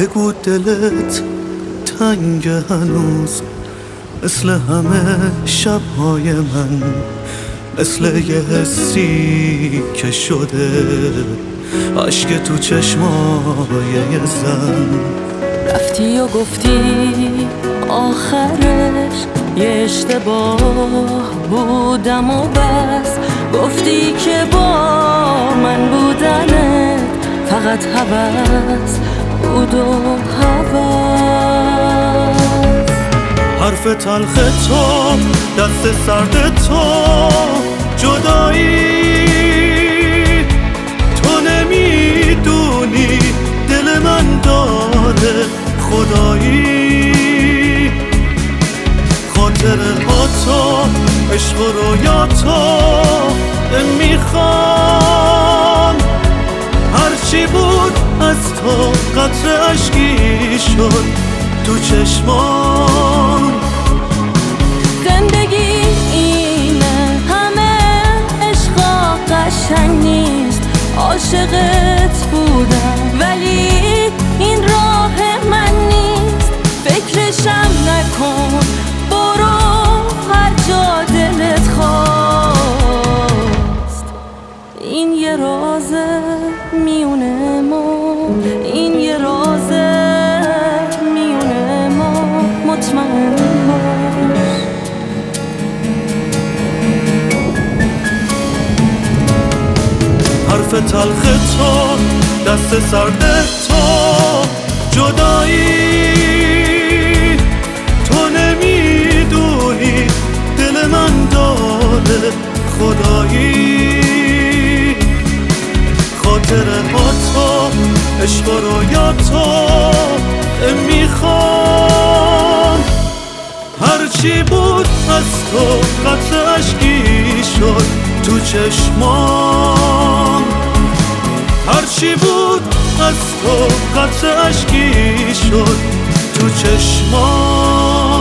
بگو دلت تنگ هنوز مثل همه شبهای من، مثل یه حسی که شده عشق تو چشمای یه زن. رفتی و گفتی آخرش یه اشتباه بودم و بس، گفتی که با من بودنت فقط هوس بود و هوس. حرف تلخ تو، دست سرد تو، جدایی تو نمیدونی دل من داره خدایی. خاطره ها تو، عشق و رویا تو میخوام، هرچی بود از تو قطره اشکی شد تو چشمان. زندگی اینه، همه عشقا قشنگ نیست، عاشقت بودم ولی این راه من نیست. فکرشم نکن، برو هر جا دلت خواست. این یه رازه میونه ما، این یه رازه میونه ما، مطمئن باش. حرف تلخ تو، دست سرد تو، جدایی تو نمیدونی دل من داره خدایی. خاطره ها تو، عشق و رویا تو میخوام، هرچی بود از تو قطره اشکی شد تو چشمام. هرچی بود از تو قطره اشکی شد تو چشمام.